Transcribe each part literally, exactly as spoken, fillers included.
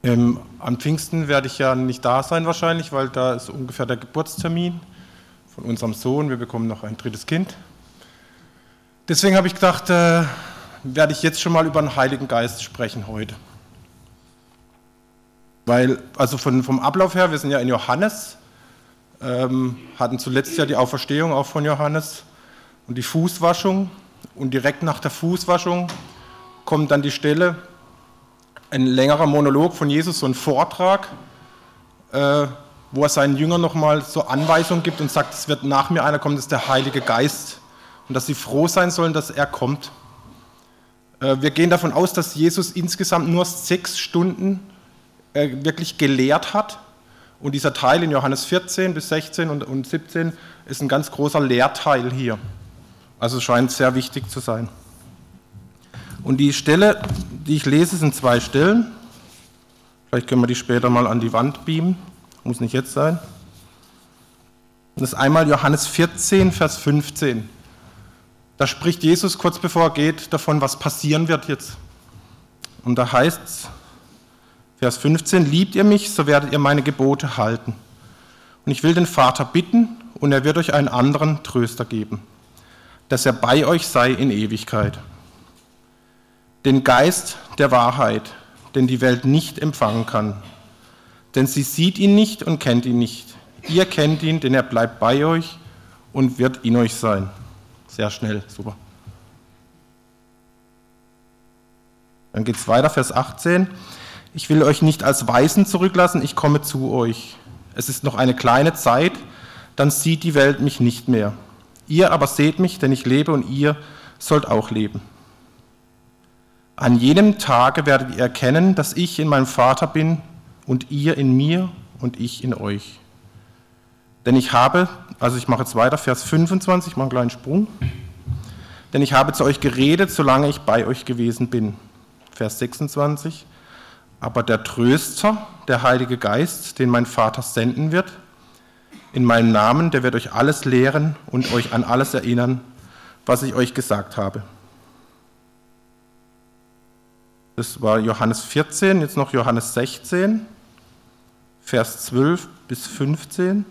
Ähm, am Pfingsten werde ich ja nicht da sein wahrscheinlich, weil da ist ungefähr der Geburtstermin von unserem Sohn. Wir bekommen noch ein drittes Kind. Deswegen habe ich gedacht, äh, werde ich jetzt schon mal über den Heiligen Geist sprechen heute. Weil, also von, vom Ablauf her, wir sind ja in Johannes, ähm, hatten zuletzt ja die Auferstehung auch von Johannes und die Fußwaschung. Und direkt nach der Fußwaschung kommt dann die Stelle, ein längerer Monolog von Jesus, so ein Vortrag, äh, wo er seinen Jüngern nochmal so Anweisungen gibt und sagt, es wird nach mir einer kommen, das ist der Heilige Geist. Und dass sie froh sein sollen, dass er kommt. Äh, wir gehen davon aus, dass Jesus insgesamt nur sechs Stunden äh, wirklich gelehrt hat. Und dieser Teil in Johannes vierzehn bis sechzehn und, und siebzehn ist ein ganz großer Lehrteil hier. Also scheint sehr wichtig zu sein. Und die Stelle, die ich lese, sind zwei Stellen. Vielleicht können wir die später mal an die Wand beamen. Muss nicht jetzt sein. Das ist einmal Johannes vierzehn, Vers fünfzehn. Da spricht Jesus kurz bevor er geht davon, was passieren wird jetzt. Und da heißt es, Vers fünfzehn, liebt ihr mich, so werdet ihr meine Gebote halten. Und ich will den Vater bitten, und er wird euch einen anderen Tröster geben, dass er bei euch sei in Ewigkeit. Den Geist der Wahrheit, den die Welt nicht empfangen kann. Denn sie sieht ihn nicht und kennt ihn nicht. Ihr kennt ihn, denn er bleibt bei euch und wird in euch sein. Sehr schnell, super. Dann geht es weiter, Vers achtzehn. Ich will euch nicht als Waisen zurücklassen, ich komme zu euch. Es ist noch eine kleine Zeit, dann sieht die Welt mich nicht mehr. Ihr aber seht mich, denn ich lebe und ihr sollt auch leben. An jenem Tage werdet ihr erkennen, dass ich in meinem Vater bin und ihr in mir und ich in euch. Denn ich habe, also ich mache jetzt weiter, Vers fünfundzwanzig, ich mache einen kleinen Sprung. Denn ich habe zu euch geredet, solange ich bei euch gewesen bin. Vers sechsundzwanzig. Aber der Tröster, der Heilige Geist, den mein Vater senden wird, in meinem Namen, der wird euch alles lehren und euch an alles erinnern, was ich euch gesagt habe. Das war Johannes vierzehn, jetzt noch Johannes sechzehn, Vers zwölf bis fünfzehn.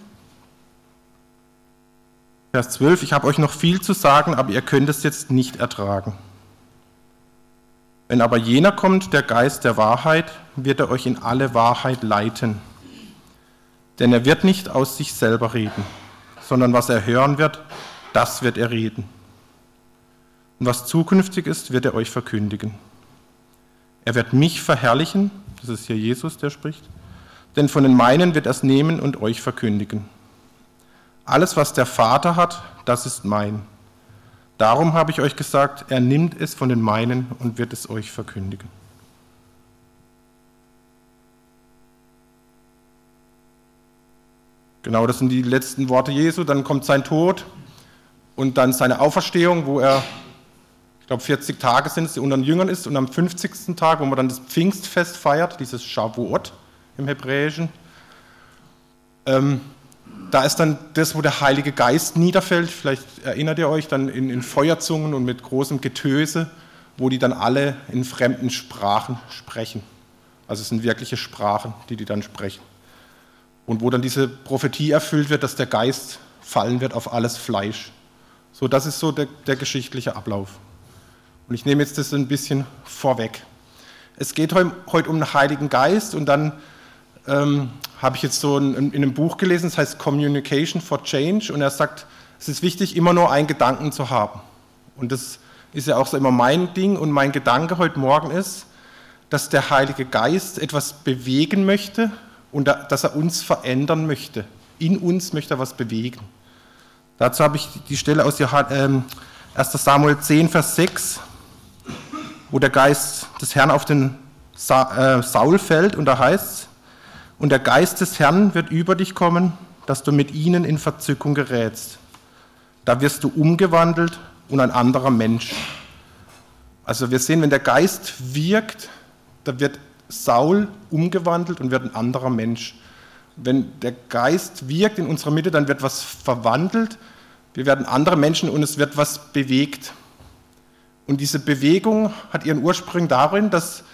Vers zwölf, ich habe euch noch viel zu sagen, aber ihr könnt es jetzt nicht ertragen. Wenn aber jener kommt, der Geist der Wahrheit, wird er euch in alle Wahrheit leiten. Denn er wird nicht aus sich selber reden, sondern was er hören wird, das wird er reden. Und was zukünftig ist, wird er euch verkündigen. Er wird mich verherrlichen, das ist hier Jesus, der spricht, denn von den meinen wird er es nehmen und euch verkündigen. Alles, was der Vater hat, das ist mein. Darum habe ich euch gesagt, er nimmt es von den meinen und wird es euch verkündigen. Genau, das sind die letzten Worte Jesu. Dann kommt sein Tod und dann seine Auferstehung, wo er, ich glaube vierzig Tage sind es, unter den Jüngern ist. Und am fünfzigsten Tag, wo man dann das Pfingstfest feiert, dieses Shavuot im Hebräischen, ähm, da ist dann das, wo der Heilige Geist niederfällt, vielleicht erinnert ihr euch, dann in, in Feuerzungen und mit großem Getöse, wo die dann alle in fremden Sprachen sprechen. Also es sind wirkliche Sprachen, die die dann sprechen. Und wo dann diese Prophetie erfüllt wird, dass der Geist fallen wird auf alles Fleisch. So, das ist so der, der geschichtliche Ablauf. Und ich nehme jetzt das ein bisschen vorweg. Es geht heute um den Heiligen Geist und dann ähm, habe ich jetzt so in, in einem Buch gelesen, das heißt Communication for Change, und er sagt, es ist wichtig, immer nur einen Gedanken zu haben. Und das ist ja auch so immer mein Ding, und mein Gedanke heute Morgen ist, dass der Heilige Geist etwas bewegen möchte und dass er uns verändern möchte. In uns möchte er was bewegen. Dazu habe ich die Stelle aus erster Samuel zehn, Vers sechs, wo der Geist des Herrn auf den Saul fällt, und da heißt es, und der Geist des Herrn wird über dich kommen, dass du mit ihnen in Verzückung gerätst. Da wirst du umgewandelt und ein anderer Mensch. Also wir sehen, wenn der Geist wirkt, da wird Saul umgewandelt und wird ein anderer Mensch. Wenn der Geist wirkt in unserer Mitte, dann wird was verwandelt, wir werden andere Menschen und es wird was bewegt. Und diese Bewegung hat ihren Ursprung darin, dass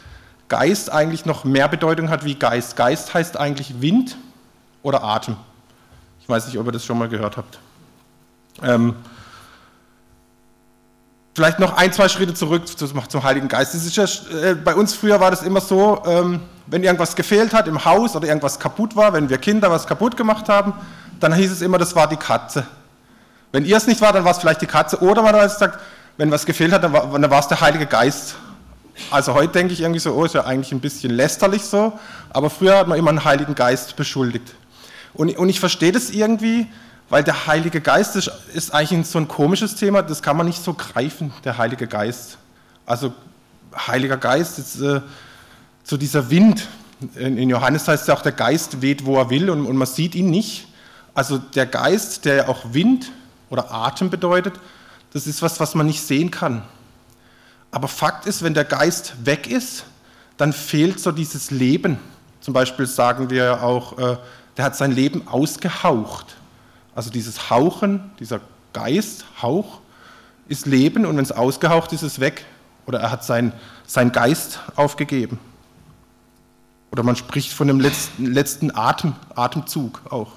Geist eigentlich noch mehr Bedeutung hat wie Geist. Geist heißt eigentlich Wind oder Atem. Ich weiß nicht, ob ihr das schon mal gehört habt. Ähm, vielleicht noch ein, zwei Schritte zurück zum Heiligen Geist. Das ist ja, äh, bei uns früher war das immer so, ähm, wenn irgendwas gefehlt hat im Haus oder irgendwas kaputt war, wenn wir Kinder was kaputt gemacht haben, dann hieß es immer, das war die Katze. Wenn ihr es nicht war, dann war es vielleicht die Katze. Oder man hat gesagt, wenn was gefehlt hat, dann war, dann war es der Heilige Geist. Also heute denke ich irgendwie so, oh, ist ja eigentlich ein bisschen lästerlich so, aber früher hat man immer einen Heiligen Geist beschuldigt. Und, und ich verstehe das irgendwie, weil der Heilige Geist ist, ist eigentlich so ein komisches Thema, das kann man nicht so greifen, der Heilige Geist. Also Heiliger Geist ist äh, so dieser Wind. In, in Johannes heißt es ja auch, der Geist weht, wo er will und, und man sieht ihn nicht. Also der Geist, der ja auch Wind oder Atem bedeutet, das ist was, was man nicht sehen kann. Aber Fakt ist, wenn der Geist weg ist, dann fehlt so dieses Leben. Zum Beispiel sagen wir auch, äh, der hat sein Leben ausgehaucht. Also dieses Hauchen, dieser Geist, Hauch, ist Leben und wenn es ausgehaucht ist, ist es weg. Oder er hat sein, sein Geist aufgegeben. Oder man spricht von dem letzten, letzten Atem, Atemzug auch.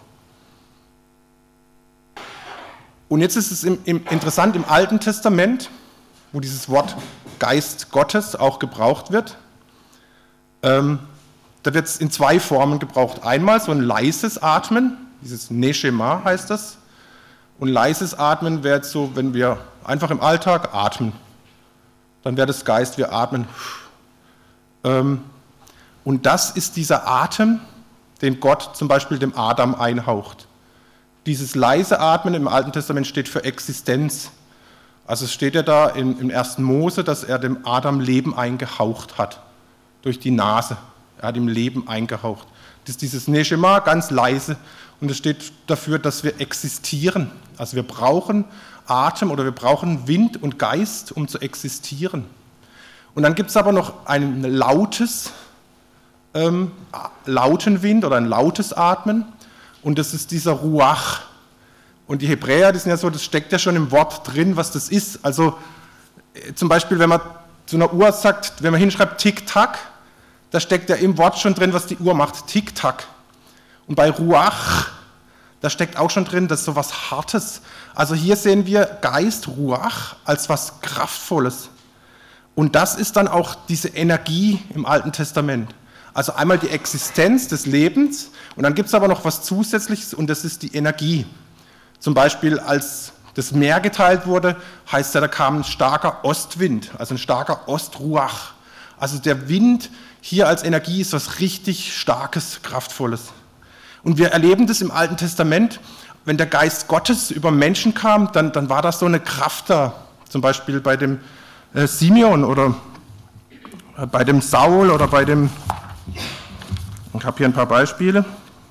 Und jetzt ist es im, im, interessant, im Alten Testament, wo dieses Wort Geist Gottes auch gebraucht wird, ähm, da wird es in zwei Formen gebraucht. Einmal so ein leises Atmen, dieses Neshema heißt das. Und leises Atmen wäre jetzt so, wenn wir einfach im Alltag atmen. Dann wäre das Geist, wir atmen. Ähm, und das ist dieser Atem, den Gott zum Beispiel dem Adam einhaucht. Dieses leise Atmen im Alten Testament steht für Existenz. Also es steht ja da im, im ersten Mose, dass er dem Adam Leben eingehaucht hat. Durch die Nase. Er hat ihm Leben eingehaucht. Das ist dieses Neshema, ganz leise. Und es steht dafür, dass wir existieren. Also wir brauchen Atem oder wir brauchen Wind und Geist, um zu existieren. Und dann gibt es aber noch ein lautes, ähm, lauten Wind oder ein lautes Atmen. Und das ist dieser Ruach. Und die Hebräer, die sind ja so, das steckt ja schon im Wort drin, was das ist. Also zum Beispiel, wenn man zu einer Uhr sagt, wenn man hinschreibt Tick-Tack, da steckt ja im Wort schon drin, was die Uhr macht, Tick-Tack. Und bei Ruach, da steckt auch schon drin, das ist so was Hartes. Also hier sehen wir Geist, Ruach, als was Kraftvolles. Und das ist dann auch diese Energie im Alten Testament. Also einmal die Existenz des Lebens und dann gibt es aber noch was Zusätzliches und das ist die Energie. Zum Beispiel, als das Meer geteilt wurde, heißt ja, da kam ein starker Ostwind, also ein starker Ostruach. Also der Wind hier als Energie ist was richtig Starkes, Kraftvolles. Und wir erleben das im Alten Testament, wenn der Geist Gottes über Menschen kam, dann, dann war das so eine Kraft da. Zum Beispiel bei dem äh, Simeon oder äh, bei dem Saul oder bei dem, ich habe hier ein paar Beispiele.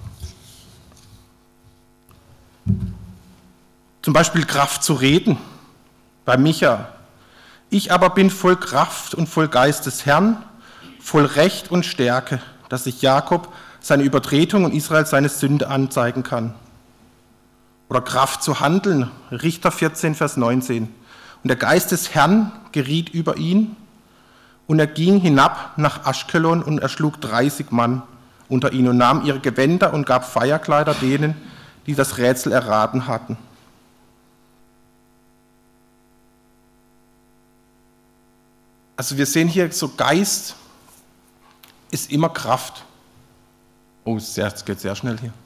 Zum Beispiel Kraft zu reden, bei Micha. Ich aber bin voll Kraft und voll Geist des Herrn, voll Recht und Stärke, dass ich Jakob seine Übertretung und Israel seine Sünde anzeigen kann. Oder Kraft zu handeln, Richter vierzehn, Vers neunzehn. Und der Geist des Herrn geriet über ihn und er ging hinab nach Aschkelon und erschlug dreißig Mann unter ihnen und nahm ihre Gewänder und gab Feierkleider denen, die das Rätsel erraten hatten. Also wir sehen hier so, Geist ist immer Kraft. Oh, es geht sehr schnell hier.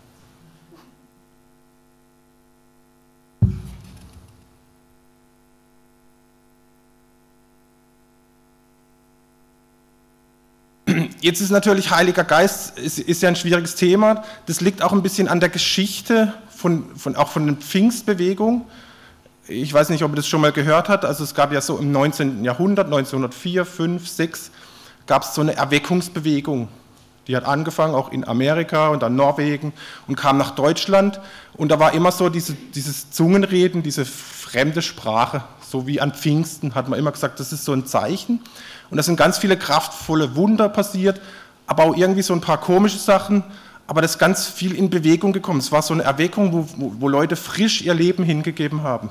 Jetzt ist natürlich Heiliger Geist, ist, ist ja ein schwieriges Thema. Das liegt auch ein bisschen an der Geschichte, von, von, auch von der Pfingstbewegung. Ich weiß nicht, ob ihr das schon mal gehört habt. Also es gab ja so im neunzehnten Jahrhundert, neunzehnhundertvier, fünf, sechs, gab es so eine Erweckungsbewegung. Die hat angefangen auch in Amerika und dann Norwegen und kam nach Deutschland. Und da war immer so diese, dieses Zungenreden, diese fremde Sprache, so wie an Pfingsten hat man immer gesagt, das ist so ein Zeichen. Und da sind ganz viele kraftvolle Wunder passiert, aber auch irgendwie so ein paar komische Sachen. Aber das ist ganz viel in Bewegung gekommen. Es war so eine Erweckung, wo, wo, wo Leute frisch ihr Leben hingegeben haben.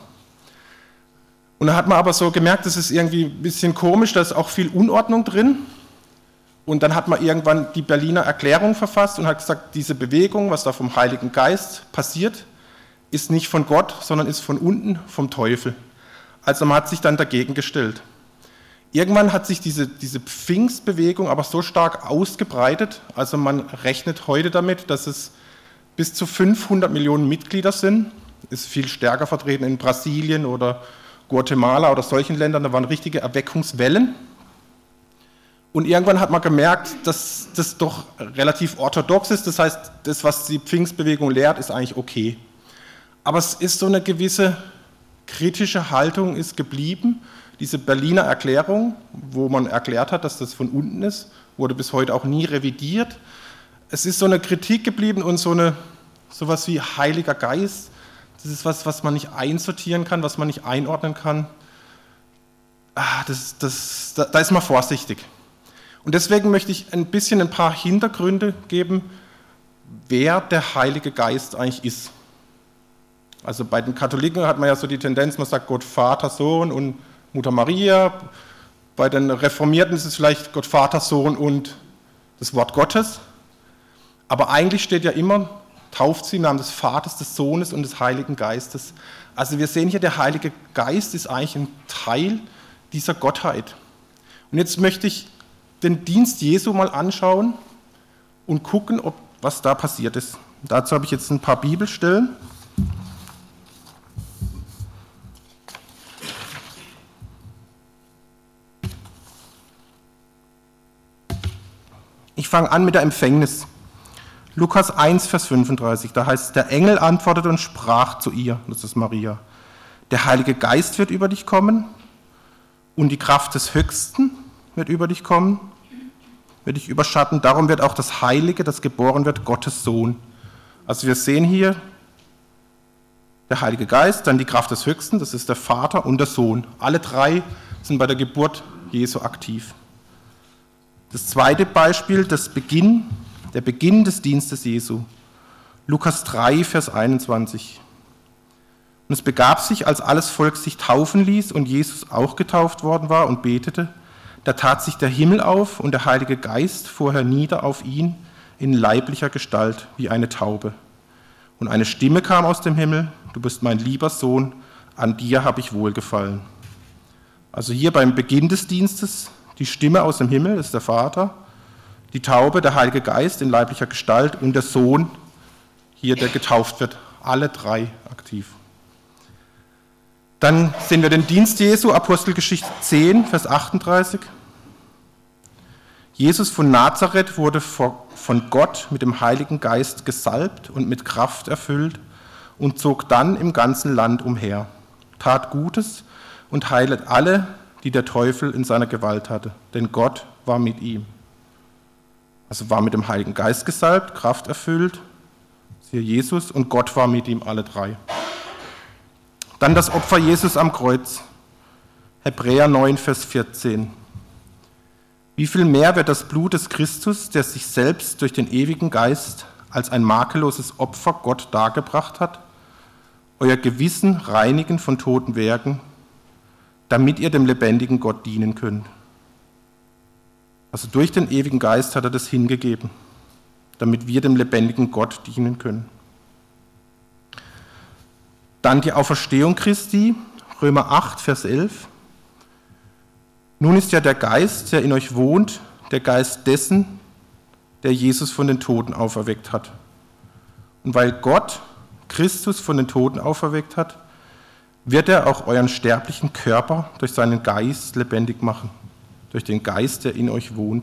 Und da hat man aber so gemerkt, das ist irgendwie ein bisschen komisch, da ist auch viel Unordnung drin. Und dann hat man irgendwann die Berliner Erklärung verfasst und hat gesagt, diese Bewegung, was da vom Heiligen Geist passiert, ist nicht von Gott, sondern ist von unten, vom Teufel. Also man hat sich dann dagegen gestellt. Irgendwann hat sich diese, diese Pfingstbewegung aber so stark ausgebreitet, also man rechnet heute damit, dass es bis zu fünfhundert Millionen Mitglieder sind, ist viel stärker vertreten in Brasilien oder Guatemala oder solchen Ländern, da waren richtige Erweckungswellen. Und irgendwann hat man gemerkt, dass das doch relativ orthodox ist, das heißt, das, was die Pfingstbewegung lehrt, ist eigentlich okay. Aber es ist so eine gewisse kritische Haltung ist geblieben. Diese Berliner Erklärung, wo man erklärt hat, dass das von unten ist, wurde bis heute auch nie revidiert. Es ist so eine Kritik geblieben und so eine sowas wie Heiliger Geist. Das ist was, was man nicht einsortieren kann, was man nicht einordnen kann. Ah, das, das, da, da ist man vorsichtig. Und deswegen möchte ich ein bisschen ein paar Hintergründe geben, wer der Heilige Geist eigentlich ist. Also bei den Katholiken hat man ja so die Tendenz, man sagt Gott Vater, Sohn und Mutter Maria. Bei den Reformierten ist es vielleicht Gott Vater, Sohn und das Wort Gottes. Aber eigentlich steht ja immer, tauft sie im Namen des Vaters, des Sohnes und des Heiligen Geistes. Also wir sehen hier, der Heilige Geist ist eigentlich ein Teil dieser Gottheit. Und jetzt möchte ich den Dienst Jesu mal anschauen und gucken, ob, was da passiert ist. Dazu habe ich jetzt ein paar Bibelstellen. Ich fange an mit der Empfängnis. Lukas eins, Vers fünfunddreißig, da heißt es, der Engel antwortete und sprach zu ihr, das ist Maria, der Heilige Geist wird über dich kommen und die Kraft des Höchsten wird über dich kommen, wird dich überschatten, darum wird auch das Heilige, das geboren wird, Gottes Sohn. Also wir sehen hier der Heilige Geist, dann die Kraft des Höchsten, das ist der Vater und der Sohn. Alle drei sind bei der Geburt Jesu aktiv. Das zweite Beispiel, das Beginn, der Beginn des Dienstes Jesu. Lukas drei, Vers einundzwanzig. Und es begab sich, als alles Volk sich taufen ließ und Jesus auch getauft worden war und betete, da tat sich der Himmel auf und der Heilige Geist fuhr hernieder auf ihn in leiblicher Gestalt wie eine Taube. Und eine Stimme kam aus dem Himmel, du bist mein lieber Sohn, an dir habe ich wohlgefallen. Also hier beim Beginn des Dienstes, die Stimme aus dem Himmel, das ist der Vater, die Taube, der Heilige Geist in leiblicher Gestalt und der Sohn, hier der getauft wird, alle drei aktiv. Dann sehen wir den Dienst Jesu, Apostelgeschichte zehn, Vers achtunddreißig. Jesus von Nazareth wurde von Gott mit dem Heiligen Geist gesalbt und mit Kraft erfüllt und zog dann im ganzen Land umher, tat Gutes und heilet alle, die der Teufel in seiner Gewalt hatte, denn Gott war mit ihm. Also war mit dem Heiligen Geist gesalbt, Kraft erfüllt, siehe Jesus, und Gott war mit ihm, alle drei. Dann das Opfer Jesus am Kreuz, Hebräer neun, Vers vierzehn. Wie viel mehr wird das Blut des Christus, der sich selbst durch den ewigen Geist als ein makelloses Opfer Gott dargebracht hat, euer Gewissen reinigen von toten Werken, damit ihr dem lebendigen Gott dienen könnt. Also durch den ewigen Geist hat er das hingegeben, damit wir dem lebendigen Gott dienen können. Dann die Auferstehung Christi, Römer acht, Vers elf. Nun ist ja der Geist, der in euch wohnt, der Geist dessen, der Jesus von den Toten auferweckt hat. Und weil Gott Christus von den Toten auferweckt hat, wird er auch euren sterblichen Körper durch seinen Geist lebendig machen, durch den Geist, der in euch wohnt.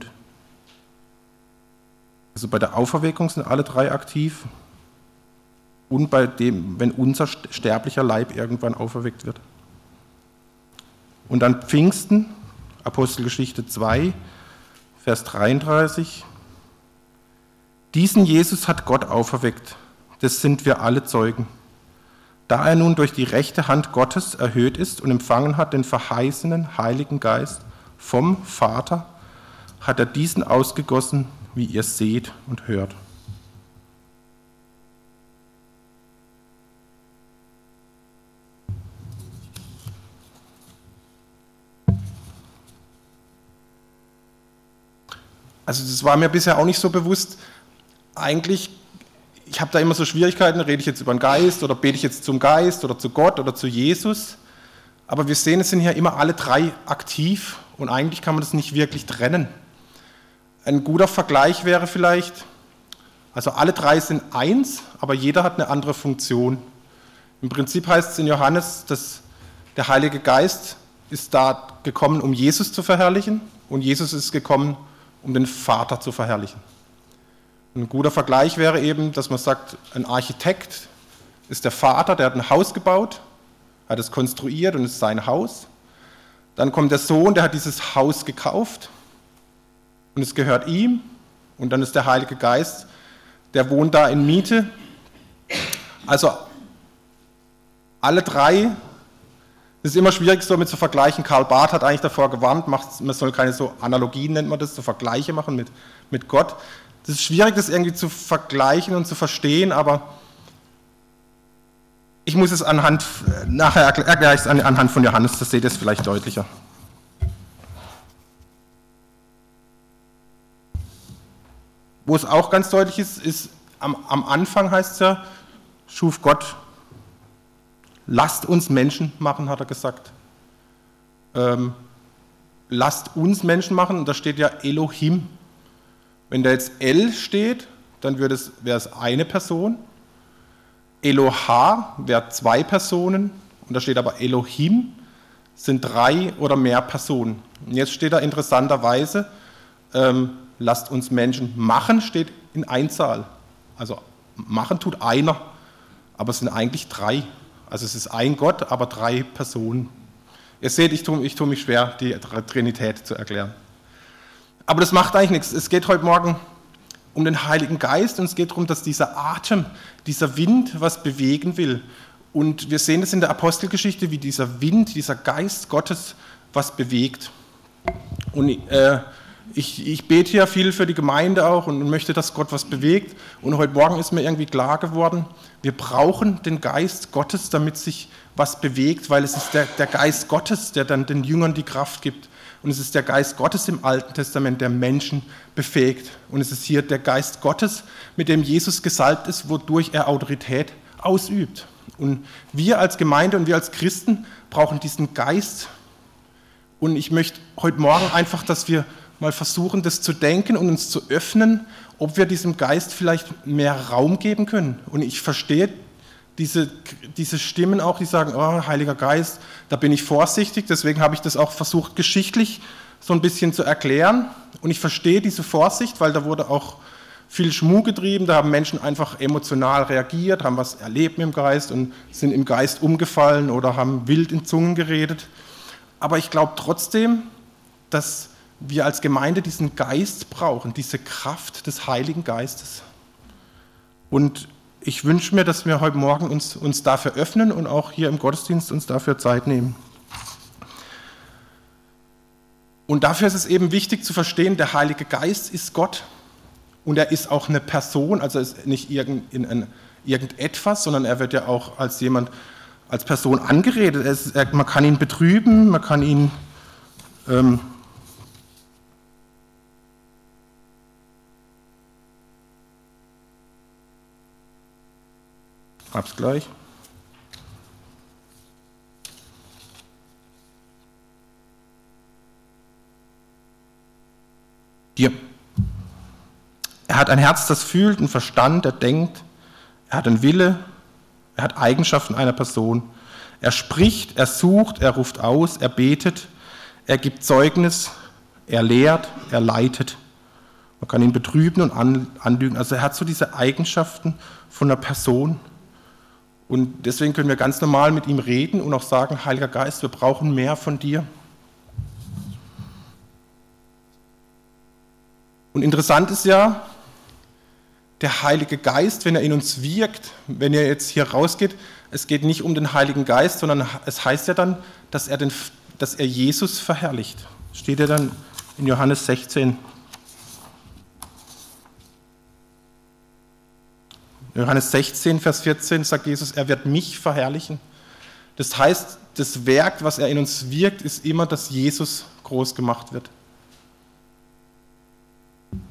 Also bei der Auferweckung sind alle drei aktiv und bei dem, wenn unser sterblicher Leib irgendwann auferweckt wird. Und dann Pfingsten, Apostelgeschichte zwei, Vers dreiunddreißig. Diesen Jesus hat Gott auferweckt, das sind wir alle Zeugen. Da er nun durch die rechte Hand Gottes erhöht ist und empfangen hat den verheißenen Heiligen Geist vom Vater, hat er diesen ausgegossen, wie ihr seht und hört. also das war mir bisher auch nicht so bewusst, eigentlich, ich habe da immer so Schwierigkeiten, rede ich jetzt über den Geist oder bete ich jetzt zum Geist oder zu Gott oder zu Jesus, aber wir sehen, es sind hier immer alle drei aktiv und eigentlich kann man das nicht wirklich trennen. Ein guter Vergleich wäre vielleicht, also alle drei sind eins, aber jeder hat eine andere Funktion. Im Prinzip heißt es in Johannes, dass der Heilige Geist ist da gekommen, um Jesus zu verherrlichen und Jesus ist gekommen, um den Vater zu verherrlichen. Ein guter Vergleich wäre eben, dass man sagt, ein Architekt ist der Vater, der hat ein Haus gebaut, hat es konstruiert und es ist sein Haus. Dann kommt der Sohn, der hat dieses Haus gekauft und es gehört ihm. Und dann ist der Heilige Geist, der wohnt da in Miete. Also alle drei, das ist immer schwierig so mit zu vergleichen. Karl Barth hat eigentlich davor gewarnt, macht, man soll keine so Analogien, nennt man das, so Vergleiche machen mit, mit Gott. Das ist schwierig, das irgendwie zu vergleichen und zu verstehen, aber ich muss es anhand, nachher erkläre ich es anhand von Johannes, das seht ihr es vielleicht deutlicher. Wo es auch ganz deutlich ist, ist am, am Anfang heißt es ja, schuf Gott, lasst uns Menschen machen, hat er gesagt. Ähm, lasst uns Menschen machen, und da steht ja Elohim. Wenn da jetzt El steht, dann wäre es, wäre es eine Person. Eloha wäre zwei Personen, und da steht aber Elohim, sind drei oder mehr Personen. Und jetzt steht da interessanterweise, ähm, lasst uns Menschen machen, steht in Einzahl. Also machen tut einer, aber es sind eigentlich drei. Also es ist ein Gott, aber drei Personen. Ihr seht, ich tue, ich tue mich schwer, die Trinität zu erklären. Aber das macht eigentlich nichts. Es geht heute Morgen um den Heiligen Geist und es geht darum, dass dieser Atem, dieser Wind was bewegen will. Und wir sehen das in der Apostelgeschichte, wie dieser Wind, dieser Geist Gottes was bewegt. Und äh, ich, ich bete ja viel für die Gemeinde auch und möchte, dass Gott was bewegt. Und heute Morgen ist mir irgendwie klar geworden, wir brauchen den Geist Gottes, damit sich was bewegt, weil es ist der, der Geist Gottes, der dann den Jüngern die Kraft gibt. Und es ist der Geist Gottes im Alten Testament, der Menschen befähigt. Und es ist hier der Geist Gottes, mit dem Jesus gesalbt ist, wodurch er Autorität ausübt. Und wir als Gemeinde und wir als Christen brauchen diesen Geist. Und ich möchte heute Morgen einfach, dass wir mal versuchen, das zu denken und uns zu öffnen, ob wir diesem Geist vielleicht mehr Raum geben können. Und ich verstehe diese, diese Stimmen auch, die sagen, oh, Heiliger Geist, da bin ich vorsichtig, deswegen habe ich das auch versucht, geschichtlich so ein bisschen zu erklären. Und ich verstehe diese Vorsicht, weil da wurde auch viel Schmuh getrieben, da haben Menschen einfach emotional reagiert, haben was erlebt mit dem Geist und sind im Geist umgefallen oder haben wild in Zungen geredet. Aber ich glaube trotzdem, dass wir als Gemeinde diesen Geist brauchen, diese Kraft des Heiligen Geistes. Und ich wünsche mir, dass wir heute Morgen uns, uns dafür öffnen und auch hier im Gottesdienst uns dafür Zeit nehmen. Und dafür ist es eben wichtig zu verstehen, der Heilige Geist ist Gott und er ist auch eine Person, also ist nicht irgendein, irgendetwas, sondern er wird ja auch als jemand, als Person angeredet. Er ist, er, man kann ihn betrüben, man kann ihn ähm, hab's gleich. Hier. Er hat ein Herz, das fühlt, einen Verstand, der denkt. Er hat einen Wille. Er hat Eigenschaften einer Person. Er spricht, er sucht, er ruft aus, er betet, er gibt Zeugnis, er lehrt, er leitet. Man kann ihn betrüben und anlügen. Also er hat so diese Eigenschaften von einer Person. Und deswegen können wir ganz normal mit ihm reden und auch sagen, Heiliger Geist, wir brauchen mehr von dir. Und interessant ist ja, der Heilige Geist, wenn er in uns wirkt, wenn er jetzt hier rausgeht, es geht nicht um den Heiligen Geist, sondern es heißt ja dann, dass er, den, dass er Jesus verherrlicht. Steht ja dann in Johannes sechzehn. Johannes sechzehn, Vers vierzehn sagt Jesus, er wird mich verherrlichen. Das heißt, das Werk, was er in uns wirkt, ist immer, dass Jesus groß gemacht wird.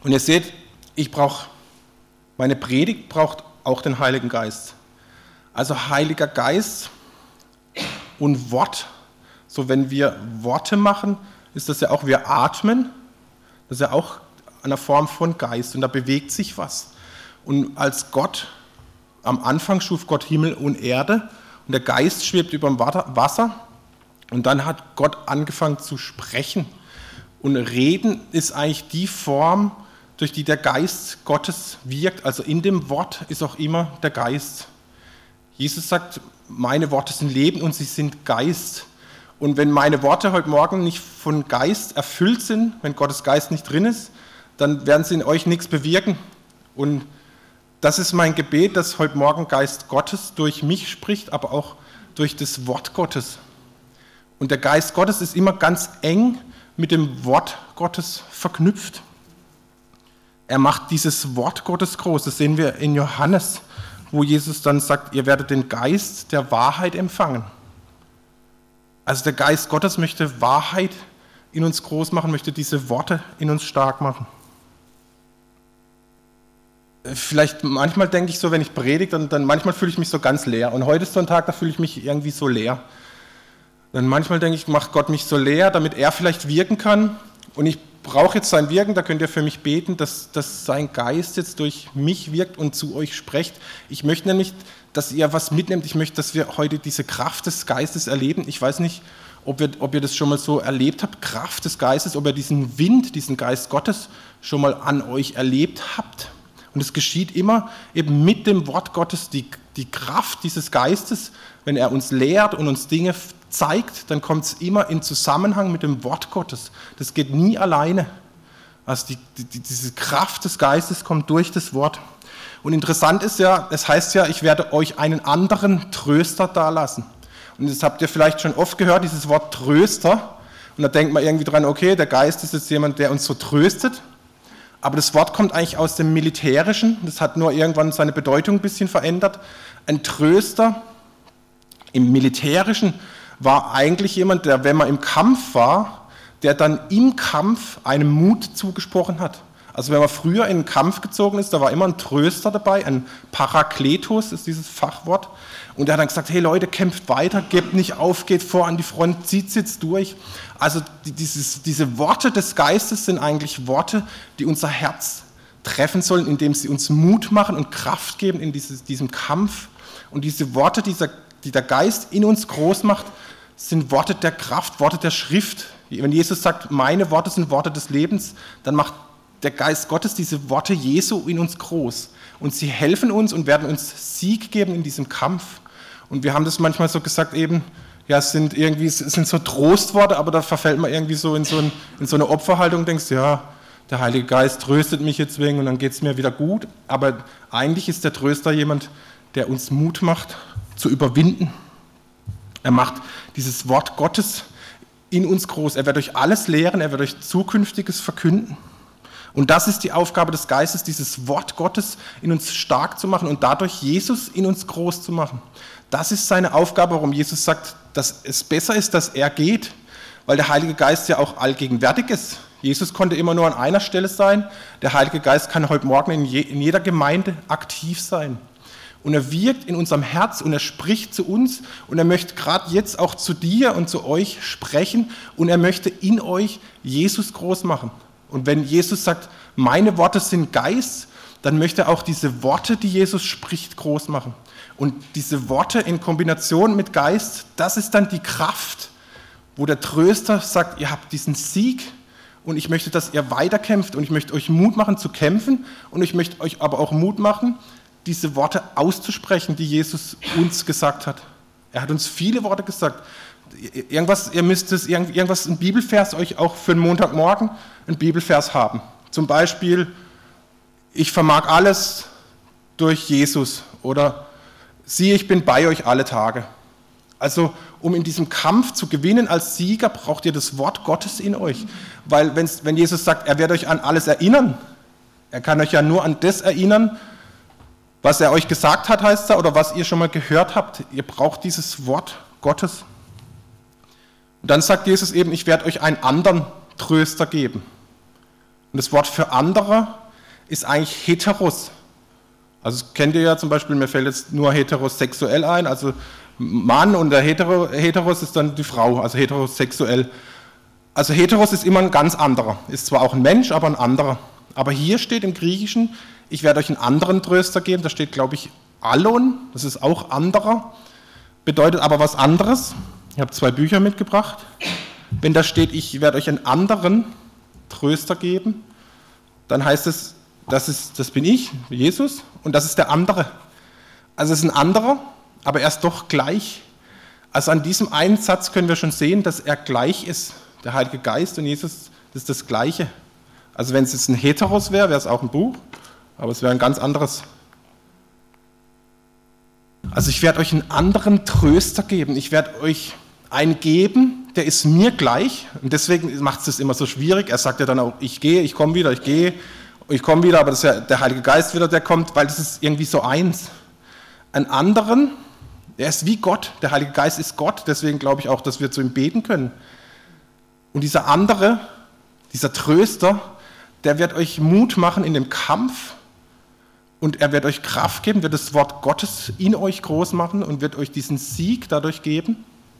Und ihr seht, ich brauche, meine Predigt braucht auch den Heiligen Geist. Also Heiliger Geist und Wort. So, wenn wir Worte machen, ist das ja auch, wir atmen, das ist ja auch eine Form von Geist und da bewegt sich was. Und als Gott, am Anfang schuf Gott Himmel und Erde und der Geist schwebt über dem Wasser und dann hat Gott angefangen zu sprechen. Und Reden ist eigentlich die Form, durch die der Geist Gottes wirkt. Also in dem Wort ist auch immer der Geist. Jesus sagt, meine Worte sind Leben und sie sind Geist. Und wenn meine Worte heute Morgen nicht von Geist erfüllt sind, wenn Gottes Geist nicht drin ist, dann werden sie in euch nichts bewirken. Und das ist mein Gebet, dass heute Morgen Geist Gottes durch mich spricht, aber auch durch das Wort Gottes. Und der Geist Gottes ist immer ganz eng mit dem Wort Gottes verknüpft. Er macht dieses Wort Gottes groß. Das sehen wir in Johannes, wo Jesus dann sagt, ihr werdet den Geist der Wahrheit empfangen. Also der Geist Gottes möchte Wahrheit in uns groß machen, möchte diese Worte in uns stark machen. Vielleicht manchmal denke ich so, wenn ich predige, dann, dann manchmal fühle ich mich so ganz leer. Und heute ist so ein Tag, da fühle ich mich irgendwie so leer. Dann manchmal denke ich, macht Gott mich so leer, damit er vielleicht wirken kann. Und ich brauche jetzt sein Wirken, da könnt ihr für mich beten, dass, dass sein Geist jetzt durch mich wirkt und zu euch spricht. Ich möchte nämlich, dass ihr was mitnehmt. Ich möchte, dass wir heute diese Kraft des Geistes erleben. Ich weiß nicht, ob ihr, ob ihr das schon mal so erlebt habt, Kraft des Geistes, ob ihr diesen Wind, diesen Geist Gottes schon mal an euch erlebt habt. Und es geschieht immer eben mit dem Wort Gottes, die, die Kraft dieses Geistes, wenn er uns lehrt und uns Dinge zeigt, dann kommt es immer in Zusammenhang mit dem Wort Gottes. Das geht nie alleine. Also die, die, diese Kraft des Geistes kommt durch das Wort. Und interessant ist ja, es heißt ja, ich werde euch einen anderen Tröster dalassen. Und das habt ihr vielleicht schon oft gehört, dieses Wort Tröster. Und da denkt man irgendwie dran, okay, der Geist ist jetzt jemand, der uns so tröstet. Aber das Wort kommt eigentlich aus dem Militärischen. Das hat nur irgendwann seine Bedeutung ein bisschen verändert. Ein Tröster im Militärischen war eigentlich jemand, der, wenn man im Kampf war, der dann im Kampf einem Mut zugesprochen hat. Also wenn man früher in den Kampf gezogen ist, da war immer ein Tröster dabei, ein Parakletos ist dieses Fachwort. Und der hat dann gesagt, hey Leute, kämpft weiter, gebt nicht auf, geht vor an die Front, zieht's jetzt durch. Also dieses, diese Worte des Geistes sind eigentlich Worte, die unser Herz treffen sollen, indem sie uns Mut machen und Kraft geben in dieses, diesem Kampf. Und diese Worte, dieser, die der Geist in uns groß macht, sind Worte der Kraft, Worte der Schrift. Wenn Jesus sagt, meine Worte sind Worte des Lebens, dann macht der Geist Gottes diese Worte Jesu in uns groß. Und sie helfen uns und werden uns Sieg geben in diesem Kampf. Und wir haben das manchmal so gesagt eben, ja, es sind irgendwie, es sind so Trostworte, aber da verfällt man irgendwie so in so, ein, in so eine Opferhaltung und denkst, ja, der Heilige Geist tröstet mich jetzt wegen und dann geht es mir wieder gut. Aber eigentlich ist der Tröster jemand, der uns Mut macht, zu überwinden. Er macht dieses Wort Gottes in uns groß. Er wird euch alles lehren, er wird euch Zukünftiges verkünden. Und das ist die Aufgabe des Geistes, dieses Wort Gottes in uns stark zu machen und dadurch Jesus in uns groß zu machen. Das ist seine Aufgabe, warum Jesus sagt, dass es besser ist, dass er geht, weil der Heilige Geist ja auch allgegenwärtig ist. Jesus konnte immer nur an einer Stelle sein. Der Heilige Geist kann heute Morgen in, je, in jeder Gemeinde aktiv sein. Und er wirkt in unserem Herz und er spricht zu uns und er möchte gerade jetzt auch zu dir und zu euch sprechen und er möchte in euch Jesus groß machen. Und wenn Jesus sagt, meine Worte sind Geist, dann möchte er auch diese Worte, die Jesus spricht, groß machen. Und diese Worte in Kombination mit Geist, das ist dann die Kraft, wo der Tröster sagt, ihr habt diesen Sieg und ich möchte, dass ihr weiterkämpft und ich möchte euch Mut machen zu kämpfen und ich möchte euch aber auch Mut machen, diese Worte auszusprechen, die Jesus uns gesagt hat. Er hat uns viele Worte gesagt. Irgendwas, ihr müsst es, irgendwas, ein Bibelvers euch auch für den Montagmorgen, ein Bibelvers haben. Zum Beispiel, ich vermag alles durch Jesus oder siehe, ich bin bei euch alle Tage. Also, um in diesem Kampf zu gewinnen als Sieger, braucht ihr das Wort Gottes in euch. Weil wenn's, wenn Jesus sagt, er wird euch an alles erinnern, er kann euch ja nur an das erinnern, was er euch gesagt hat, heißt er, oder was ihr schon mal gehört habt. Ihr braucht dieses Wort Gottes. Und dann sagt Jesus eben, ich werde euch einen anderen Tröster geben. Und das Wort für andere ist eigentlich heteros. Also das kennt ihr ja zum Beispiel, mir fällt jetzt nur heterosexuell ein, also Mann und der Hetero, Heteros ist dann die Frau, also heterosexuell. Also heteros ist immer ein ganz anderer, ist zwar auch ein Mensch, aber ein anderer. Aber hier steht im Griechischen, ich werde euch einen anderen Tröster geben, da steht, glaube ich, Allon, das ist auch anderer, bedeutet aber was anderes. Ich habe zwei Bücher mitgebracht. Wenn da steht, ich werde euch einen anderen Tröster geben, dann heißt es, das, ist, das bin ich, Jesus, und das ist der andere. Also es ist ein anderer, aber er ist doch gleich. Also an diesem einen Satz können wir schon sehen, dass er gleich ist. Der Heilige Geist und Jesus, das ist das Gleiche. Also wenn es jetzt ein Heteros wäre, wäre es auch ein Buch, aber es wäre ein ganz anderes. Also ich werde euch einen anderen Tröster geben. Ich werde euch einen geben, der ist mir gleich. Und deswegen macht es das immer so schwierig. Er sagt ja dann auch, ich gehe, ich komme wieder, ich gehe, ich komme wieder, aber das ist ja der Heilige Geist wieder, der kommt, weil das ist irgendwie so eins. Einen anderen, der ist wie Gott. Der Heilige Geist ist Gott. Deswegen glaube ich auch, dass wir zu ihm beten können. Und dieser andere, dieser Tröster, der wird euch Mut machen in dem Kampf und er wird euch Kraft geben, wird das Wort Gottes in euch groß machen und wird euch diesen Sieg dadurch geben.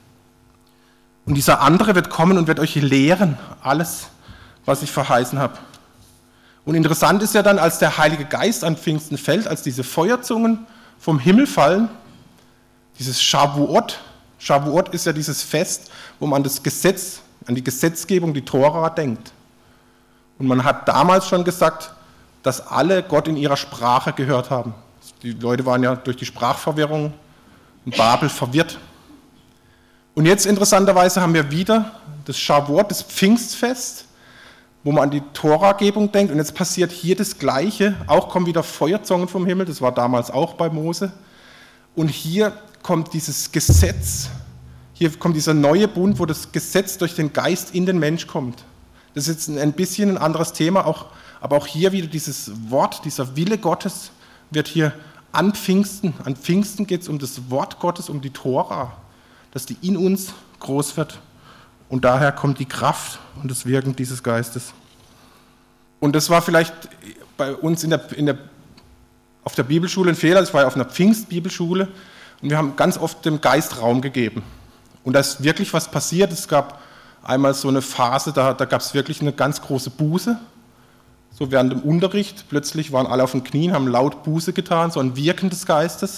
Und dieser andere wird kommen und wird euch lehren, alles, was ich verheißen habe. Und interessant ist ja dann, als der Heilige Geist an Pfingsten fällt, als diese Feuerzungen vom Himmel fallen, dieses Shavuot. Shavuot ist ja dieses Fest, wo man das Gesetz, an die Gesetzgebung, die Tora denkt. Und man hat damals schon gesagt, dass alle Gott in ihrer Sprache gehört haben. Die Leute waren ja durch die Sprachverwirrung in Babel verwirrt. Und jetzt interessanterweise haben wir wieder das Shavuot, das Pfingstfest, wo man an die Toragebung denkt. Und jetzt passiert hier das Gleiche. Auch kommen wieder Feuerzungen vom Himmel, das war damals auch bei Mose. Und hier kommt dieses Gesetz, hier kommt dieser neue Bund, wo das Gesetz durch den Geist in den Mensch kommt. Das ist jetzt ein bisschen ein anderes Thema, auch, aber auch hier wieder dieses Wort, dieser Wille Gottes wird hier an Pfingsten, an Pfingsten geht es um das Wort Gottes, um die Tora, dass die in uns groß wird und daher kommt die Kraft und das Wirken dieses Geistes. Und das war vielleicht bei uns in der, in der, auf der Bibelschule ein Fehler, ich war ja auf einer Pfingstbibelschule und wir haben ganz oft dem Geist Raum gegeben. Und da ist wirklich was passiert, es gab einmal so eine Phase, da, da gab es wirklich eine ganz große Buße, so während dem Unterricht, plötzlich waren alle auf den Knien, haben laut Buße getan, so ein Wirken des Geistes.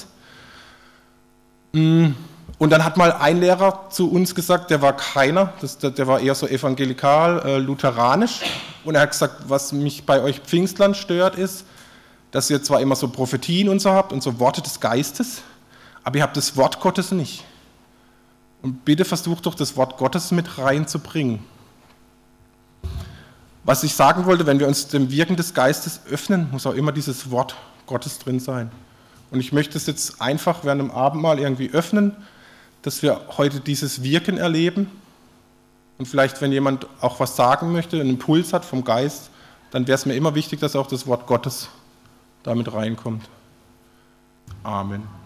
Und dann hat mal ein Lehrer zu uns gesagt, der war keiner, das, der, der war eher so evangelikal, äh, lutheranisch, und er hat gesagt, was mich bei euch Pfingstlern stört ist, dass ihr zwar immer so Prophetien und so habt und so Worte des Geistes, aber ihr habt das Wort Gottes nicht. Und bitte versucht doch, das Wort Gottes mit reinzubringen. Was ich sagen wollte, wenn wir uns dem Wirken des Geistes öffnen, muss auch immer dieses Wort Gottes drin sein. Und ich möchte es jetzt einfach während dem Abendmahl irgendwie öffnen, dass wir heute dieses Wirken erleben. Und vielleicht, wenn jemand auch was sagen möchte, einen Impuls hat vom Geist, dann wäre es mir immer wichtig, dass auch das Wort Gottes damit reinkommt. Amen.